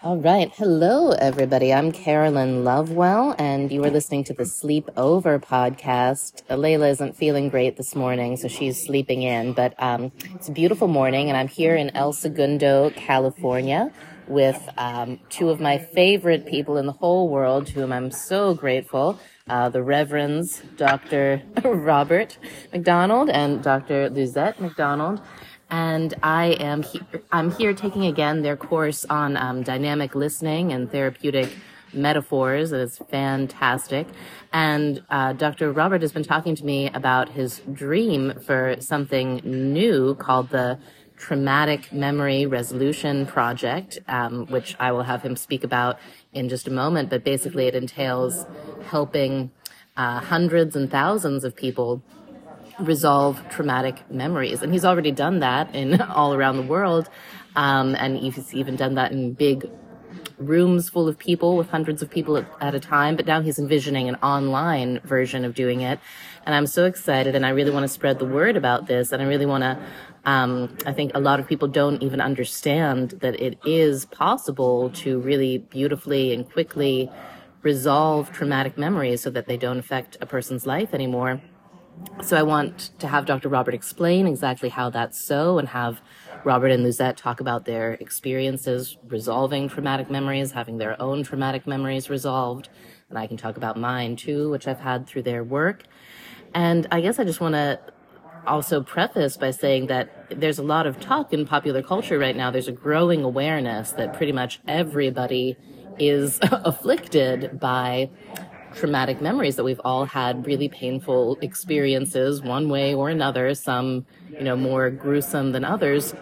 All right. Hello, everybody. I'm Carolyn Lovewell, and you are listening to the Sleep Over podcast. Layla isn't feeling great this morning, so she's sleeping in. But it's a beautiful morning, and I'm here in El Segundo, California, with two of my favorite people in the whole world, to whom I'm so grateful. The Reverends Dr. Robert McDonald and Dr. Lizette McDonald. And I'm here taking again their course on dynamic listening and therapeutic metaphors. It's fantastic. And Dr. Robert has been talking to me about his dream for something new called the Traumatic Memory Resolution Project, which I will have him speak about in just a moment. But basically it entails helping hundreds and thousands of people resolve traumatic memories. And he's already done that in all around the world. And he's even done that in big rooms full of people with hundreds of people at a time. But now he's envisioning an online version of doing it. And I'm so excited, and I really want to spread the word about this. And I really want to, I think a lot of people don't even understand that it is possible to really beautifully and quickly resolve traumatic memories so that they don't affect a person's life anymore. So I want to have Dr. Robert explain exactly how that's so, and have Robert and Lizette talk about their experiences resolving traumatic memories, having their own traumatic memories resolved. And I can talk about mine too, which I've had through their work. And I guess I just want to also preface by saying that there's a lot of talk in popular culture right now. There's a growing awareness that pretty much everybody is afflicted by traumatic memories, that we've all had really painful experiences one way or another, some, more gruesome than others,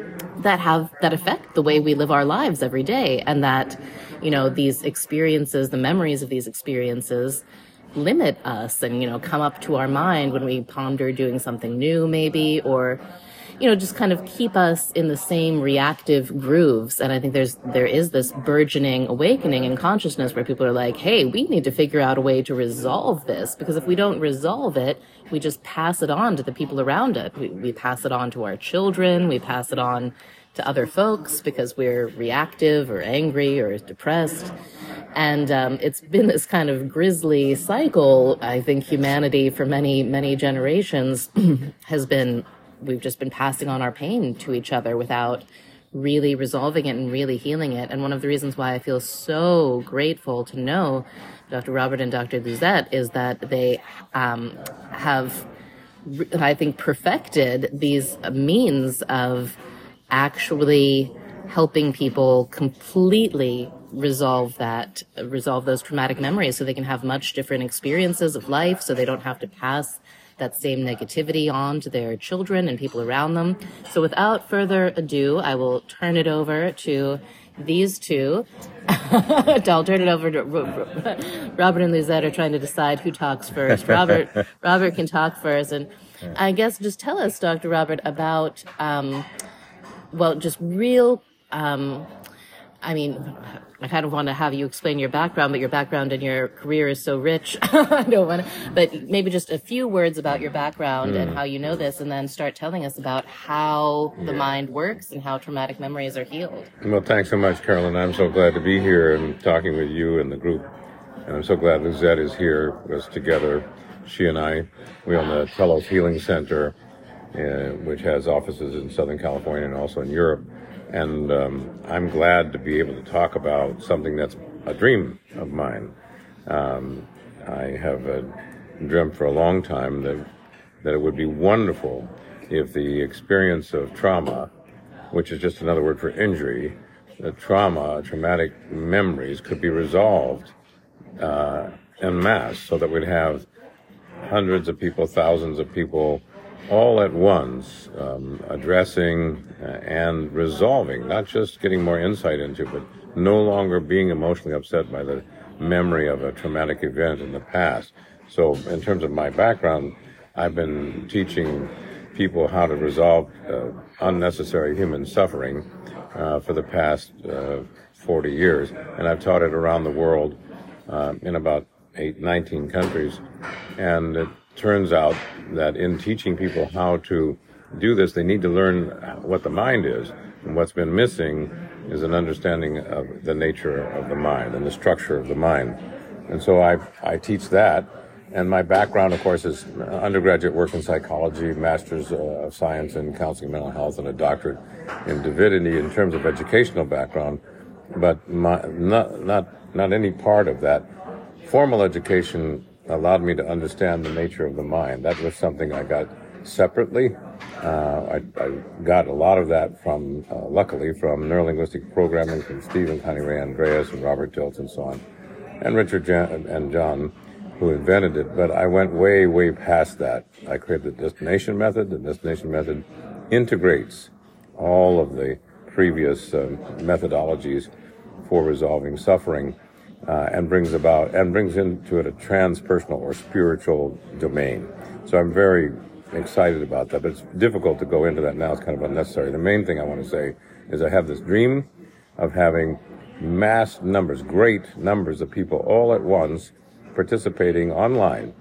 that affect the way we live our lives every day. And that, these experiences, the memories of these experiences limit us and, come up to our mind when we ponder doing something new maybe, or just kind of keep us in the same reactive grooves. And I think there is this burgeoning awakening in consciousness where people are like, hey, we need to figure out a way to resolve this, because if we don't resolve it, we just pass it on to the people around it. We pass it on to our children. We pass it on to other folks because we're reactive or angry or depressed. And it's been this kind of grisly cycle. I think humanity for many, many generations we've just been passing on our pain to each other without really resolving it and really healing it. And one of the reasons why I feel so grateful to know Dr. Robert and Dr. Lizette is that they have, I think, perfected these means of actually helping people completely resolve those traumatic memories, so they can have much different experiences of life, so they don't have to pass that same negativity on to their children and people around them. So without further ado, I will turn it over to these two. I'll turn it over to Robert and Lizette are trying to decide who talks first. Robert can talk first. And I guess just tell us, Dr. Robert, about, just real, I kind of want to have you explain your background, but your background and your career is so rich. I don't want to, but maybe just a few words about your background and how you know this, and then start telling us about how the mind works and how traumatic memories are healed. Well, thanks so much, Carolyn. I'm so glad to be here and talking with you and the group. And I'm so glad Lizette is here with us together. She and we own the Telos Healing Center, which has offices in Southern California and also in Europe. And I'm glad to be able to talk about something that's a dream of mine. I have dreamt for a long time that it would be wonderful if the experience of trauma, which is just another word for injury, traumatic memories could be resolved en masse, so that we'd have hundreds of people, thousands of people all at once, addressing and resolving, not just getting more insight into, but no longer being emotionally upset by the memory of a traumatic event in the past. So in terms of my background, I've been teaching people how to resolve unnecessary human suffering for the past 40 years, and I've taught it around the world in about 19 countries. And it turns out that in teaching people how to do this, they need to learn what the mind is. And what's been missing is an understanding of the nature of the mind and the structure of the mind. And so I teach that. And my background, of course, is undergraduate work in psychology, master's of science in counseling and mental health, and a doctorate in divinity in terms of educational background. But not any part of that formal education allowed me to understand the nature of the mind. That was something I got separately. I got a lot of that from, luckily, from neurolinguistic programming from Steve and Connie Ray Andreas and Robert Dilts and so on, and Richard and John, who invented it. But I went way, way past that. I created the destination method. The destination method integrates all of the previous methodologies for resolving suffering, and brings into it a transpersonal or spiritual domain. So I'm very excited about that, but it's difficult to go into that now. It's kind of unnecessary. The main thing I want to say is I have this dream of having mass numbers, great numbers of people all at once participating online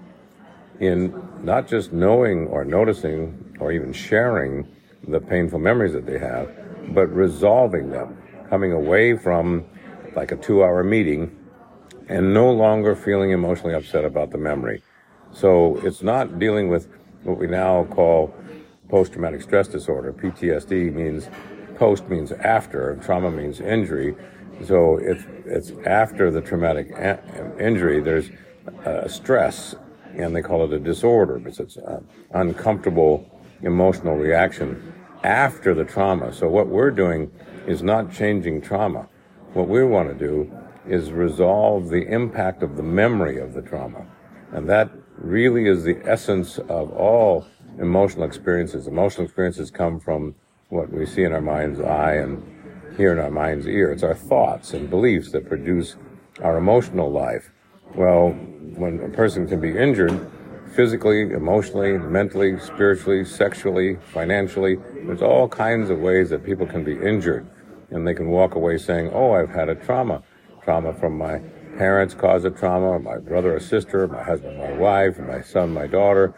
in not just knowing or noticing or even sharing the painful memories that they have, but resolving them, coming away from like a 2-hour meeting and no longer feeling emotionally upset about the memory. So it's not dealing with what we now call post-traumatic stress disorder. PTSD means post means after, trauma means injury. So it's after the traumatic injury, there's stress, and they call it a disorder, because it's an uncomfortable emotional reaction after the trauma. So what we're doing is not changing trauma. What we want to do is resolve the impact of the memory of the trauma. And that really is the essence of all emotional experiences. Emotional experiences come from what we see in our mind's eye and hear in our mind's ear. It's our thoughts and beliefs that produce our emotional life. Well, when a person can be injured physically, emotionally, mentally, spiritually, sexually, financially, there's all kinds of ways that people can be injured. And they can walk away saying, oh, I've had a trauma. Trauma from my parents caused a trauma, my brother or sister, my husband, my wife, my son, my daughter,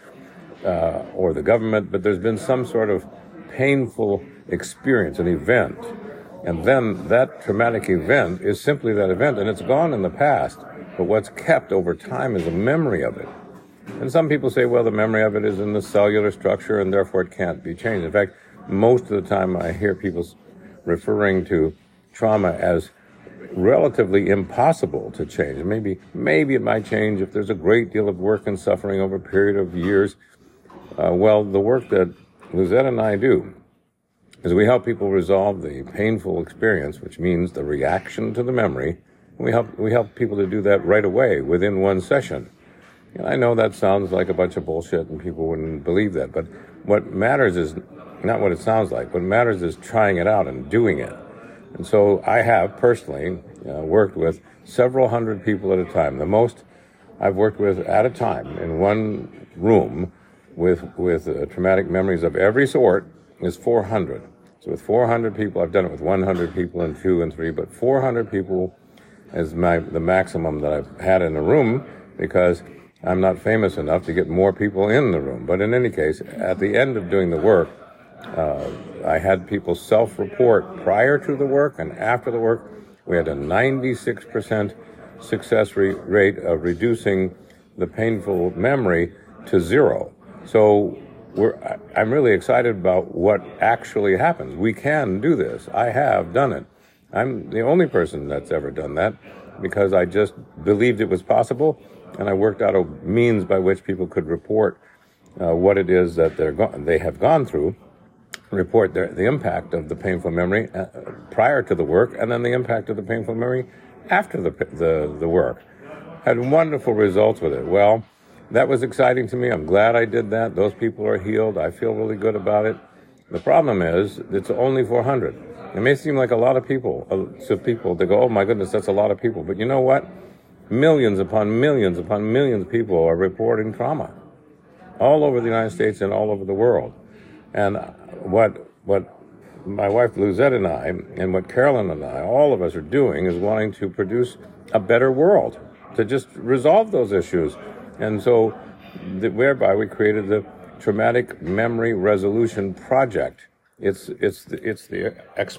or the government. But there's been some sort of painful experience, an event. And then that traumatic event is simply that event, and it's gone in the past. But what's kept over time is a memory of it. And some people say, well, the memory of it is in the cellular structure, and therefore it can't be changed. In fact, most of the time I hear people referring to trauma as relatively impossible to change. Maybe it might change if there's a great deal of work and suffering over a period of years. Well, the work that Luzette and I do is we help people resolve the painful experience, which means the reaction to the memory. We help people to do that right away within one session. And I know that sounds like a bunch of bullshit and people wouldn't believe that, but what matters is not what it sounds like. What matters is trying it out and doing it. And so I have personally worked with several hundred people at a time. The most I've worked with at a time in one room with traumatic memories of every sort is 400. So with 400 people, I've done it with 100 people and 2 and 3, but 400 people is the maximum that I've had in a room, because I'm not famous enough to get more people in the room. But in any case, at the end of doing the work, I had people self-report prior to the work and after the work. We had a 96% success rate of reducing the painful memory to 0. So I'm really excited about what actually happens. We can do this. I have done it. I'm the only person that's ever done that, because I just believed it was possible, and I worked out a means by which people could report what it is that they have gone through, report the impact of the painful memory prior to the work, and then the impact of the painful memory after the work. Had wonderful results with it. Well, that was exciting to me. I'm glad I did that. Those people are healed. I feel really good about it. The problem is it's only 400. It may seem like a lot of people to people. They go, oh my goodness, that's a lot of people. But you know what? Millions upon millions upon millions of people are reporting trauma all over the United States and all over the world. And what my wife Luzette and I, and what Carolyn and I, all of us are doing, is wanting to produce a better world, to just resolve those issues. And so whereby we created the Traumatic Memory Resolution Project. It's the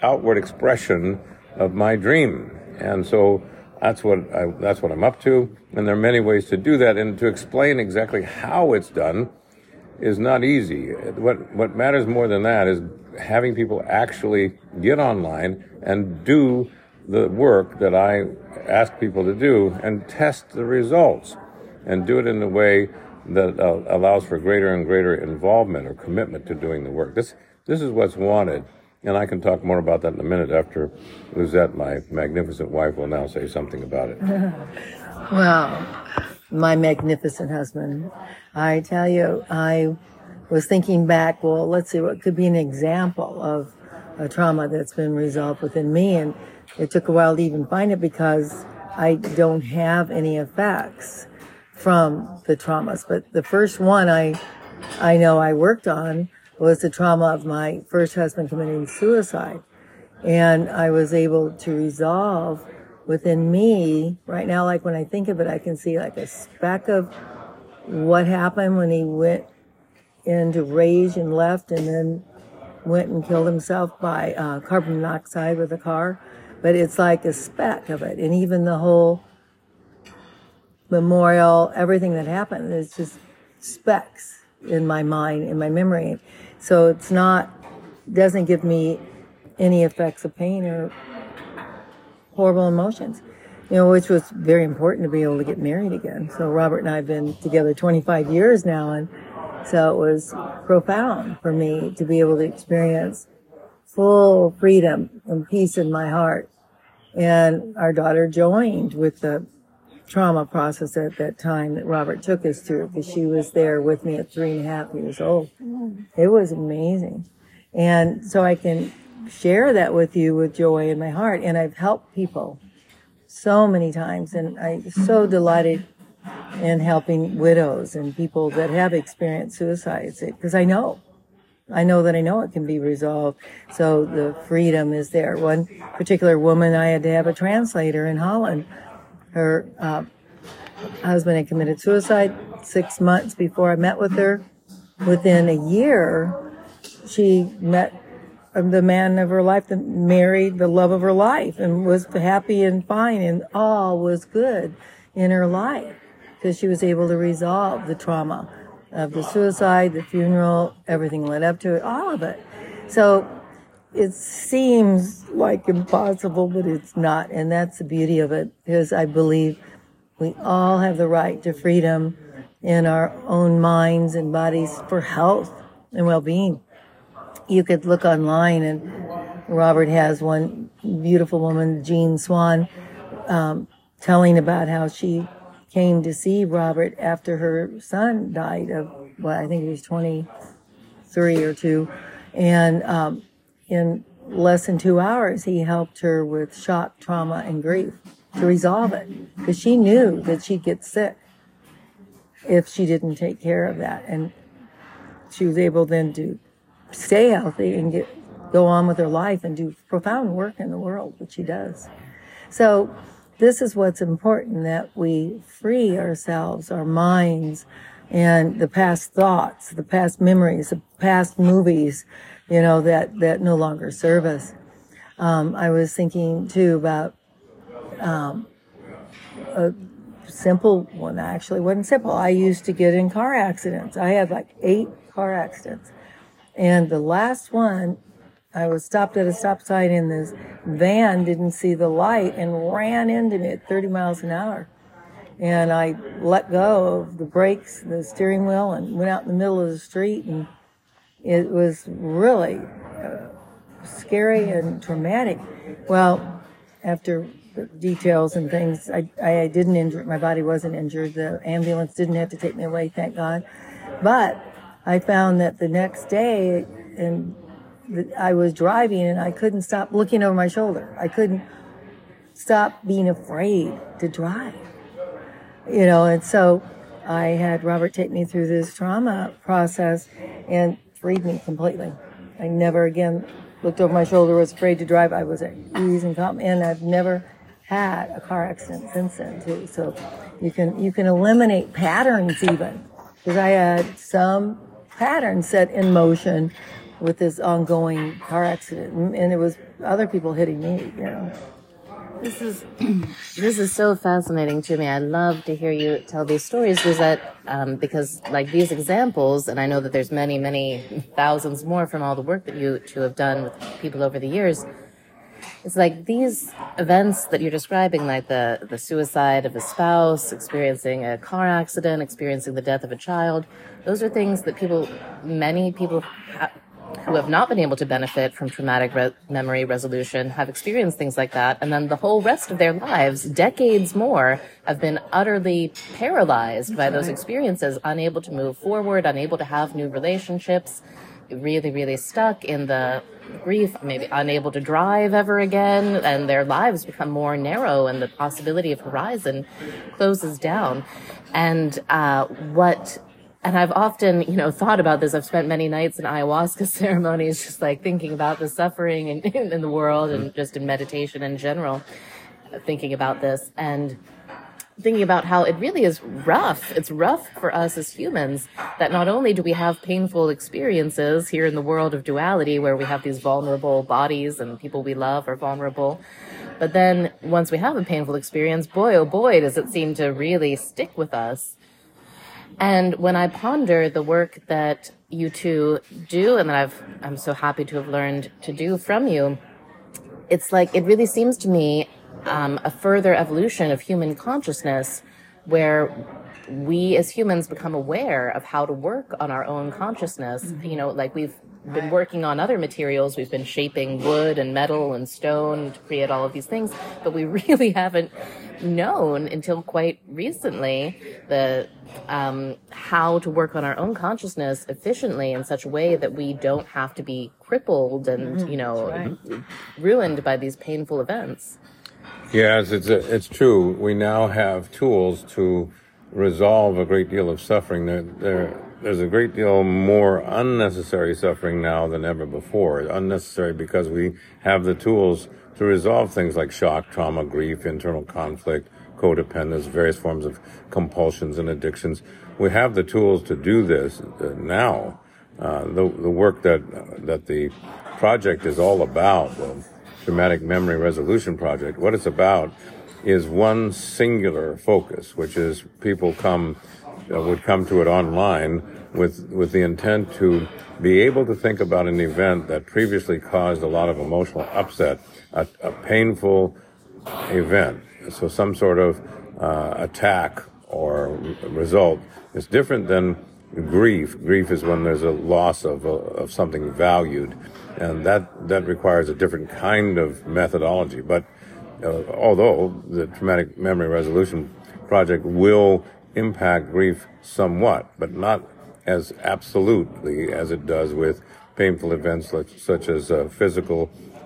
outward expression of my dream. And so that's what I'm up to. And there are many ways to do that. And to explain exactly how it's done is not easy. What matters more than that is having people actually get online and do the work that I ask people to do and test the results and do it in a way that allows for greater and greater involvement or commitment to doing the work. This is what's wanted. And I can talk more about that in a minute after Lizette, my magnificent wife, will now say something about it. Wow. My magnificent husband. I tell you, I was thinking back, well, let's see, what could be an example of a trauma that's been resolved within me. And it took a while to even find it because I don't have any effects from the traumas. But the first one I know I worked on was the trauma of my first husband committing suicide. And I was able to resolve within me, right now, like when I think of it, I can see like a speck of what happened when he went into rage and left and then went and killed himself by carbon monoxide with a car. But it's like a speck of it. And even the whole memorial, everything that happened, is just specks in my mind, in my memory. So it's doesn't give me any effects of pain or horrible emotions, which was very important to be able to get married again. So Robert and I have been together 25 years now, and so it was profound for me to be able to experience full freedom and peace in my heart. And our daughter joined with the trauma process at that time that Robert took us through, because she was there with me at 3.5 years old. It was amazing. And so I can share that with you with joy in my heart. And I've helped people so many times, and I'm so delighted in helping widows and people that have experienced suicides, because I know it can be resolved. So the freedom is there. One particular woman, I had to have a translator in Holland. Her husband had committed suicide 6 months before I met with her. Within a year, she met the man of her life, married the love of her life, and was happy and fine, and all was good in her life because she was able to resolve the trauma of the suicide, the funeral, everything led up to it, all of it. So it seems like impossible, but it's not. And that's the beauty of it, because I believe we all have the right to freedom in our own minds and bodies for health and well-being. You could look online, and Robert has one beautiful woman, Jean Swan, telling about how she came to see Robert after her son died of, I think he was 23 or 2. And in less than 2 hours, he helped her with shock, trauma, and grief to resolve it, because she knew that she'd get sick if she didn't take care of that. And she was able then to stay healthy and go on with her life and do profound work in the world, which she does. So this is what's important, that we free ourselves, our minds, and the past thoughts, the past memories, the past movies, that no longer serve us. I was thinking too about a simple one. Actually, wasn't simple. I used to get in car accidents. I had like 8 car accidents. And the last one, I was stopped at a stop sign, and this van didn't see the light and ran into me at 30 miles an hour. And I let go of the brakes, the steering wheel, and went out in the middle of the street. And it was really scary and traumatic. Well, after details and things, I didn't injure, my body wasn't injured. The ambulance didn't have to take me away, thank God. But I found that the next day, and I was driving, and I couldn't stop looking over my shoulder. I couldn't stop being afraid to drive, and so I had Robert take me through this trauma process and freed me completely. I never again looked over my shoulder, was afraid to drive. I was at ease and calm, and I've never had a car accident since then too. So you can eliminate patterns even, because I had some patterns set in motion with this ongoing car accident, and it was other people hitting me, you know. This is so fascinating to me. I love to hear you tell these stories because like these examples, and I know that there's many, many thousands more from all the work that you two have done with people over the years. It's like these events that you're describing, like the suicide of a spouse, experiencing a car accident, experiencing the death of a child. Those are things that many people who have not been able to benefit from traumatic memory resolution have experienced things like that. And then the whole rest of their lives, decades more, have been utterly paralyzed by those experiences, unable to move forward, unable to have new relationships, really, really stuck in the grief, maybe unable to drive ever again, and their lives become more narrow and the possibility of horizon closes down. And And I've often, thought about this. I've spent many nights in ayahuasca ceremonies just like thinking about the suffering in the world and just in meditation in general, thinking about this and thinking about how it really is rough. It's rough for us as humans that not only do we have painful experiences here in the world of duality where we have these vulnerable bodies and people we love are vulnerable, but then once we have a painful experience, boy, oh boy, does it seem to really stick with us. And when I ponder the work that you two do and that I'm so happy to have learned to do from you, it's like it really seems to me a further evolution of human consciousness where we as humans become aware of how to work on our own consciousness. Like we've been working on other materials. We've been shaping wood and metal and stone to create all of these things, but we really haven't known until quite recently how to work on our own consciousness efficiently in such a way that we don't have to be crippled and, ruined by these painful events. Yes, it's true. We now have tools to resolve a great deal of suffering. There's a great deal more unnecessary suffering now than ever before. Unnecessary because we have the tools to resolve things like shock, trauma, grief, internal conflict, codependence, various forms of compulsions and addictions. We have the tools to do this now. The work that the project is all about, the Traumatic Memory Resolution Project, what it's about is one singular focus, which is people would come to it online with the intent to be able to think about an event that previously caused a lot of emotional upset, a painful event. So some sort of attack or result is different than grief. Grief is when there's a loss of something valued, and that requires a different kind of methodology. But although the Traumatic Memory Resolution Project will impact grief somewhat, but not as absolutely as it does with painful events such as physical,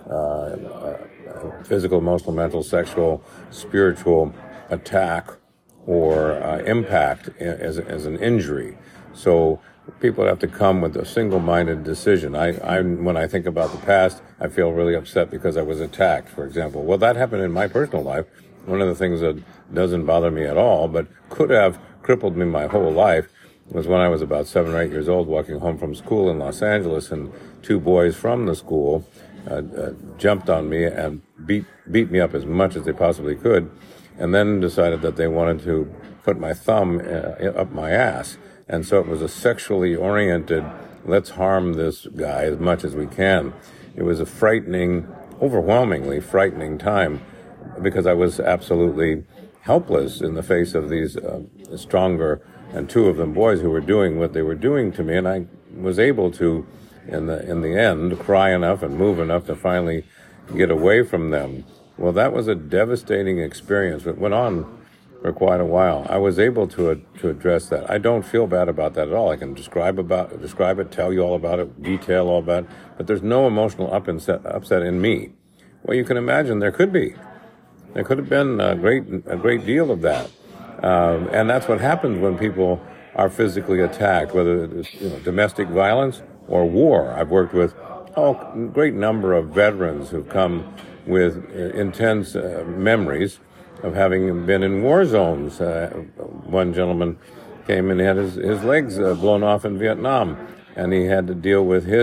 emotional, mental, sexual, spiritual attack or impact as an injury. So people have to come with a single-minded decision. When I think about the past, I feel really upset because I was attacked, for example. Well, that happened in my personal life. One of the things that doesn't bother me at all, but could have crippled me my whole life, was when I was about 7 or 8 years old, walking home from school in Los Angeles, and 2 boys from the school jumped on me and beat me up as much as they possibly could, and then decided that they wanted to put my thumb up my ass. And so it was a sexually oriented, let's harm this guy as much as we can. It was a overwhelmingly frightening time, because I was absolutely helpless in the face of these stronger, and 2 of them boys who were doing what they were doing to me, and I was able to, in the end, cry enough and move enough to finally get away from them. Well, that was a devastating experience. It went on for quite a while. I was able to address that. I don't feel bad about that at all. I can describe it, tell you all about it, detail all about it, but there's no emotional upset in me. Well, you can imagine there could be. There could have been a great deal of that. And that's what happens when people are physically attacked, whether it's domestic violence or war. I've worked with a great number of veterans who've come with intense memories of having been in war zones. One gentleman came and had his legs blown off in Vietnam, and he had to deal with his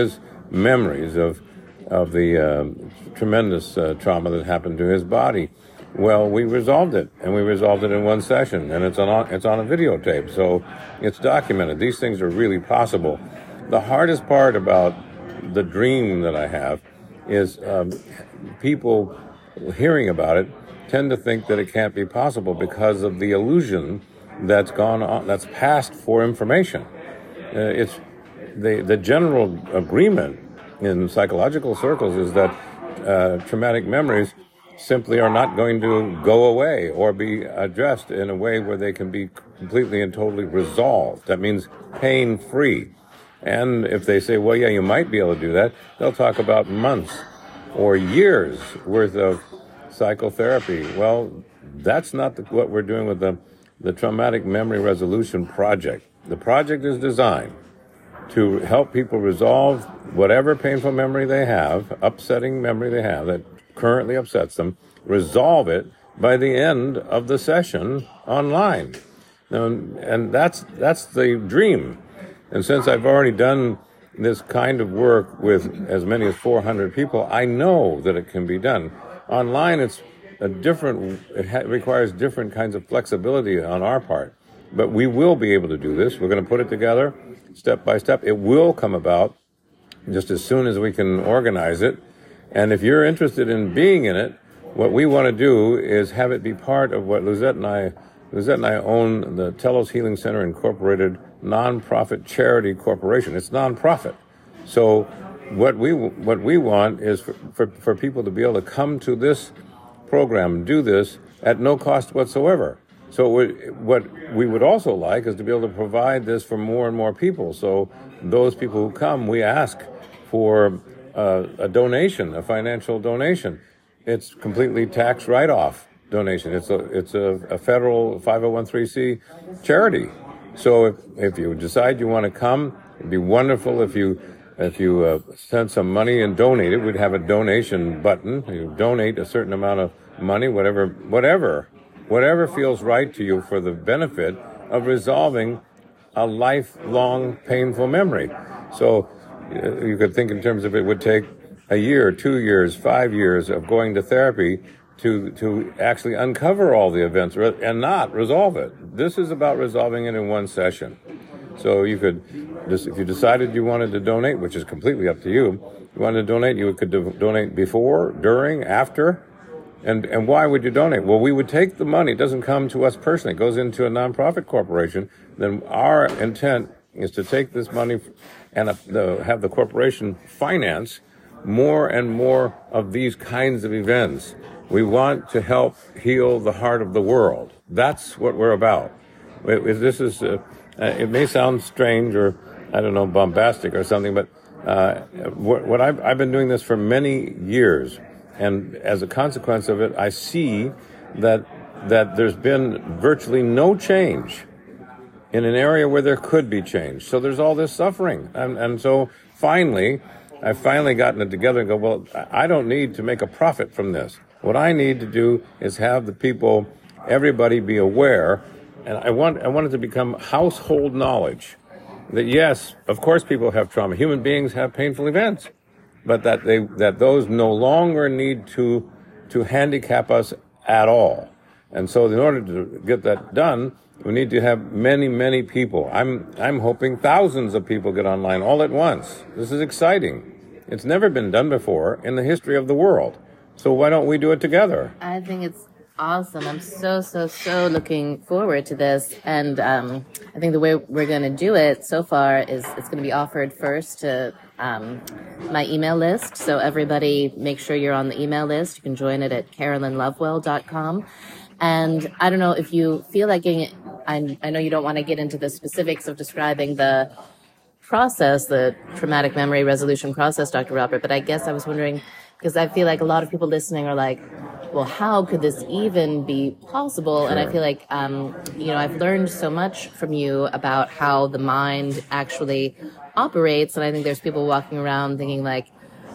memories of the tremendous trauma that happened to his body. Well, we resolved it, and we resolved it in one session, and it's on a videotape, so it's documented. These things are really possible. The hardest part about the dream that I have is people hearing about it tend to think that it can't be possible because of the illusion that's gone on, that's passed for information. It's the general agreement in psychological circles is that traumatic memories simply are not going to go away or be addressed in a way where they can be completely and totally resolved. That means pain-free. And if they say, well, yeah, you might be able to do that, they'll talk about months or years worth of psychotherapy. Well, that's not what we're doing with the Traumatic Memory Resolution Project. The project is designed to help people resolve whatever painful memory they have, upsetting memory they have that currently upsets them, resolve it by the end of the session online. And that's the dream. And since I've already done this kind of work with as many as 400 people, I know that it can be done. Online, it requires different kinds of flexibility on our part. But we will be able to do this. We're going to put it together step by step. It will come about just as soon as we can organize it. And if you're interested in being in it, what we want to do is have it be part of what Lizette and I own the Telos Healing Center Incorporated nonprofit charity corporation. It's nonprofit. So what we want is for people to be able to come to this program, do this at no cost whatsoever. So what we would also like is to be able to provide this for more and more people. So those people who come, we ask for a donation, a financial donation. It's completely tax write-off donation. It's a federal 501(c) charity. So if you decide you want to come, it'd be wonderful if you send some money and donate it. We'd have a donation button. You donate a certain amount of money, whatever feels right to you for the benefit of resolving a lifelong painful memory. So you could think in terms of it would take a year, 2 years, 5 years of going to therapy to actually uncover all the events and not resolve it. This is about resolving it in one session. So you could, if you decided you wanted to donate, which is completely up to you, you wanted to donate, you could donate before, during, after. And why would you donate? Well, we would take the money. It doesn't come to us personally. It goes into a nonprofit corporation. Then our intent is to take this money and have the corporation finance more and more of these kinds of events. We want to help heal the heart of the world. That's what we're about. This is, it may sound strange or, I don't know, bombastic or something, but what I've been doing this for many years. And as a consequence of it, I see that there's been virtually no change in an area where there could be change. So there's all this suffering. And so I've finally gotten it together and go, well, I don't need to make a profit from this. What I need to do is have the people, everybody be aware, and I want it to become household knowledge that yes, of course people have trauma. Human beings have painful events, but that those no longer need to handicap us at all. And so in order to get that done, we need to have many, many people. I'm hoping thousands of people get online all at once. This is exciting. It's never been done before in the history of the world. So why don't we do it together? I think it's awesome. I'm so looking forward to this. And I think the way we're going to do it so far is it's going to be offered first to my email list. So everybody make sure you're on the email list. You can join it at CarolynLovewell.com. And I don't know if you feel like getting it. I know you don't want to get into the specifics of describing the process, the traumatic memory resolution process, Dr. Robert, but I guess I was wondering, because I feel like a lot of people listening are like, well, how could this even be possible? Sure. And I feel like, I've learned so much from you about how the mind actually operates. And I think there's people walking around thinking like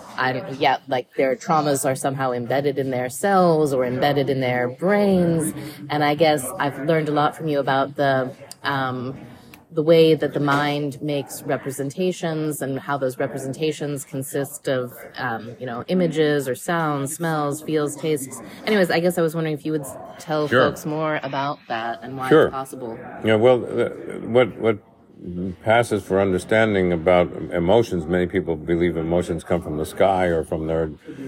their traumas are somehow embedded in their cells or embedded in their brains. And I guess I've learned a lot from you about the the way that the mind makes representations and how those representations consist of, images or sounds, smells, feels, tastes. Anyways, I guess I was wondering if you would tell folks more about that and why it's possible. Yeah, well, what passes for understanding about emotions, many people believe emotions come from the sky or from their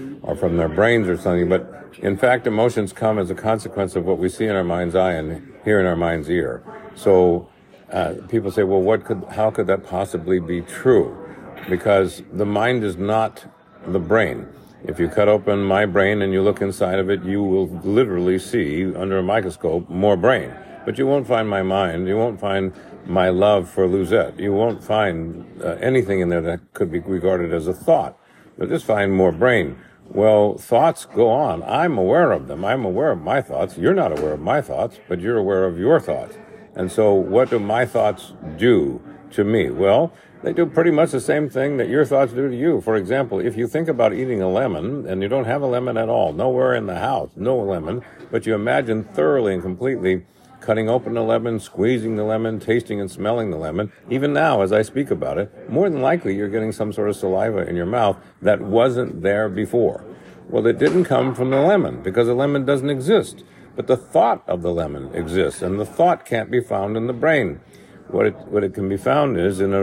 brains or something, but in fact, emotions come as a consequence of what we see in our mind's eye and hear in our mind's ear. So people say, well, how could that possibly be true? Because the mind is not the brain. If you cut open my brain and you look inside of it, you will literally see, under a microscope, more brain. But you won't find my mind. You won't find my love for Luzette. You won't find anything in there that could be regarded as a thought. You'll just find more brain. Well, thoughts go on. I'm aware of them. I'm aware of my thoughts. You're not aware of my thoughts, but you're aware of your thoughts. And so what do my thoughts do to me? Well, they do pretty much the same thing that your thoughts do to you. For example, if you think about eating a lemon and you don't have a lemon at all, nowhere in the house, no lemon, but you imagine thoroughly and completely cutting open the lemon, squeezing the lemon, tasting and smelling the lemon. Even now, as I speak about it, more than likely you're getting some sort of saliva in your mouth that wasn't there before. Well, it didn't come from the lemon because the lemon doesn't exist. But the thought of the lemon exists, and the thought can't be found in the brain. What it can be found is a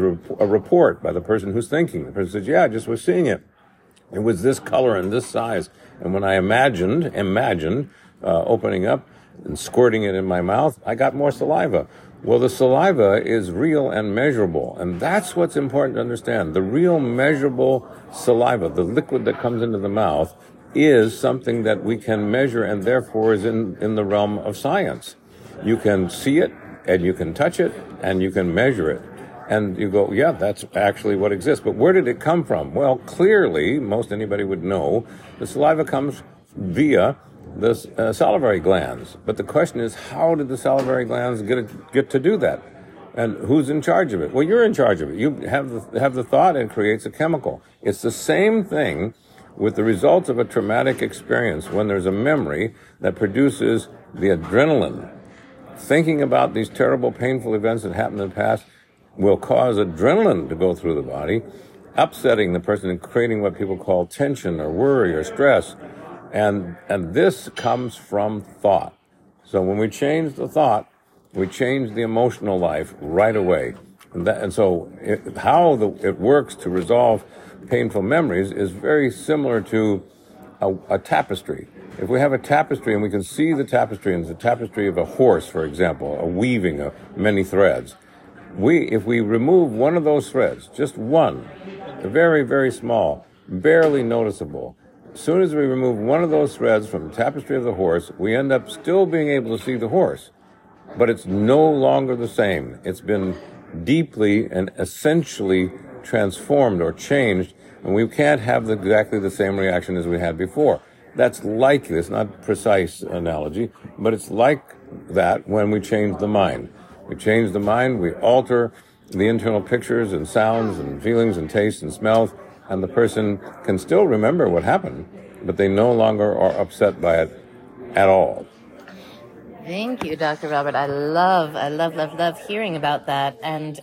report by the person who's thinking. The person says, yeah, I just was seeing it. It was this color and this size. And when I imagined opening up and squirting it in my mouth, I got more saliva. Well, the saliva is real and measurable, and that's what's important to understand. The real measurable saliva, the liquid that comes into the mouth, is something that we can measure and therefore is in the realm of science. You can see it, and you can touch it, and you can measure it. And you go, yeah, that's actually what exists. But where did it come from? Well, clearly, most anybody would know, the saliva comes via the salivary glands. But the question is, how did the salivary glands get to do that? And who's in charge of it? Well, you're in charge of it. You have the thought, and it creates a chemical. It's the same thing with the results of a traumatic experience when there's a memory that produces the adrenaline. Thinking about these terrible, painful events that happened in the past will cause adrenaline to go through the body, upsetting the person and creating what people call tension or worry or stress. And this comes from thought. So when we change the thought, we change the emotional life right away. And so how it works to resolve painful memories is very similar to a tapestry. If we have a tapestry and we can see the tapestry, and it's a tapestry of a horse, for example, a weaving of many threads, if we remove one of those threads, just one, very, very small, barely noticeable, as soon as we remove one of those threads from the tapestry of the horse, we end up still being able to see the horse. But it's no longer the same. It's been deeply and essentially transformed or changed, and we can't have exactly the same reaction as we had before. That's like this, not precise analogy, but it's like that when we change the mind. We change the mind, we alter the internal pictures and sounds and feelings and tastes and smells, and the person can still remember what happened, but they no longer are upset by it at all. Thank you, Dr. Robert. I love hearing about that. And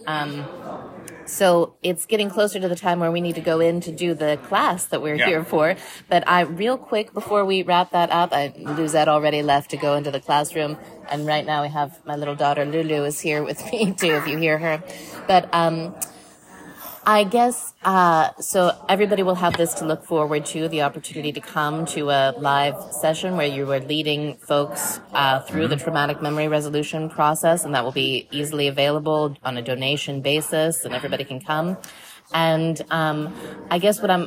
so it's getting closer to the time where we need to go in to do the class that we're here for. But real quick, before we wrap that up, Luzette already left to go into the classroom. And right now we have my little daughter, Lulu, is here with me too, if you hear her. But I guess, so everybody will have this to look forward to, the opportunity to come to a live session where you are leading folks through the traumatic memory resolution process, and that will be easily available on a donation basis, and everybody can come. And I guess what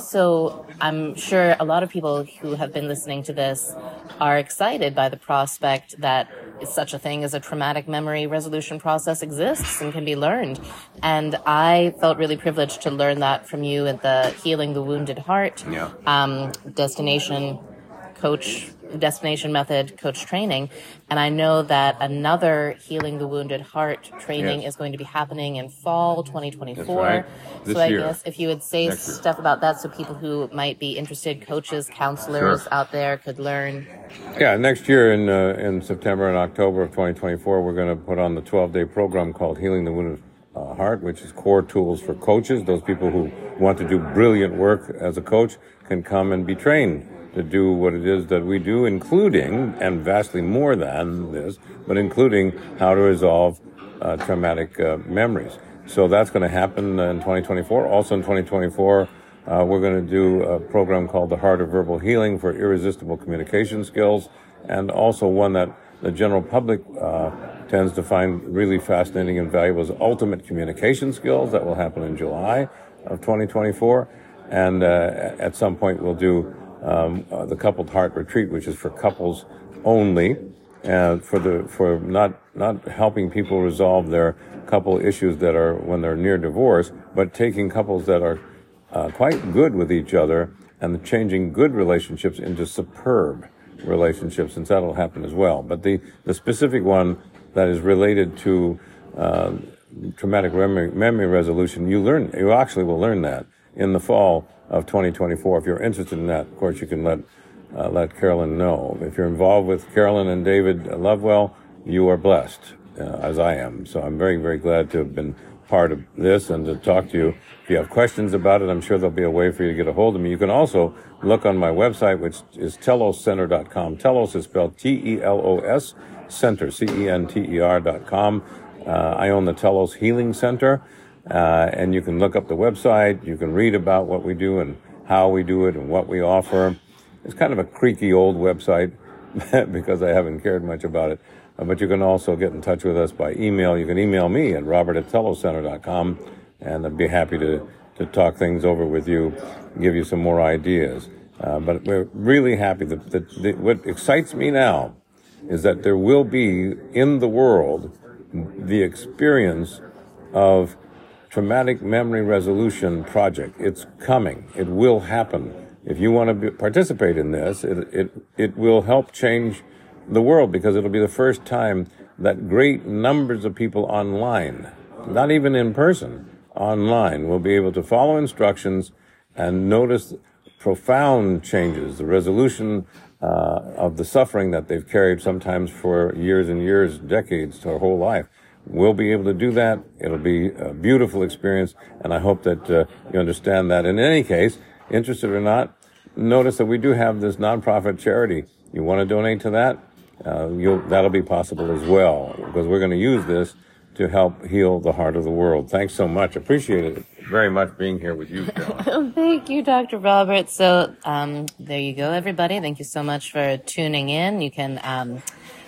I'm sure a lot of people who have been listening to this are excited by the prospect that such a thing as a traumatic memory resolution process exists and can be learned. And I felt really privileged to learn that from you at the Healing the Wounded Heart destination coach Destination Method coach training. And I know that another Healing the Wounded Heart training is going to be happening in fall 2024. That's right. This I year. guess if you would say stuff about that so people who might be interested, coaches, counselors out there could learn. Yeah, next year in September and October of 2024, we're going to put on the 12-day program called Healing the Wounded Heart, which is core tools for coaches. Those people who want to do brilliant work as a coach can come and be trained to do what it is that we do, including, and vastly more than this, but including how to resolve traumatic memories. So that's going to happen in 2024. Also in 2024, we're going to do a program called The Heart of Verbal Healing for irresistible communication skills, and also one that the general public tends to find really fascinating and valuable is Ultimate Communication Skills. That will happen in July of 2024. And at some point we'll do the Coupled Heart Retreat, which is for couples only, for not helping people resolve their couple issues that are when they're near divorce, but taking couples that are quite good with each other and changing good relationships into superb relationships, since that'll happen as well. But the specific one that is related to traumatic memory resolution, you actually will learn that in the fall of 2024. If you're interested in that, of course, you can let Carolyn know. If you're involved with Carolyn and David Lovewell, you are blessed, as I am. So I'm very, very glad to have been part of this and to talk to you. If you have questions about it, I'm sure there'll be a way for you to get a hold of me. You can also look on my website, which is teloscenter.com. Telos is spelled T-E-L-O-S, center, C-E-N-T-E-R.com. I own the Telos Healing Center, and you can look up the website. You can read about what we do and how we do it and what we offer. It's kind of a creaky old website because I haven't cared much about it. But you can also get in touch with us by email. You can email me at robert@teloscenter.com, and I'd be happy to talk things over with you, give you some more ideas. But we're really happy that what excites me now is that there will be in the world the experience of traumatic memory resolution project. It's coming. It will happen. If you want to participate in this, it will help change the world, because it'll be the first time that great numbers of people online, not even in person, online, will be able to follow instructions and notice profound changes, the resolution of the suffering that they've carried sometimes for years and years, decades, to their whole life. We'll be able to do that. It'll be a beautiful experience, and I hope that you understand that. In any case, interested or not, notice that we do have this nonprofit charity. You want to donate to that? That'll be possible as well, because we're going to use this to help heal the heart of the world. Thanks so much. Appreciate it very much being here with you, Carolyn. Thank you, Dr. Robert. So there you go, everybody. Thank you so much for tuning in. You can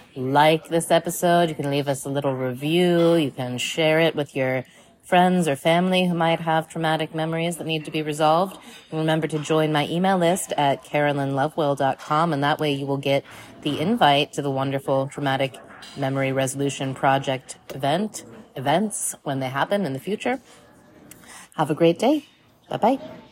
like this episode. You can leave us a little review. You can share it with your friends or family who might have traumatic memories that need to be resolved. And remember to join my email list at carolynlovewell.com, and that way you will get the invite to the wonderful Traumatic Memory Resolution Project events when they happen in the future. Have a great day. Bye-bye.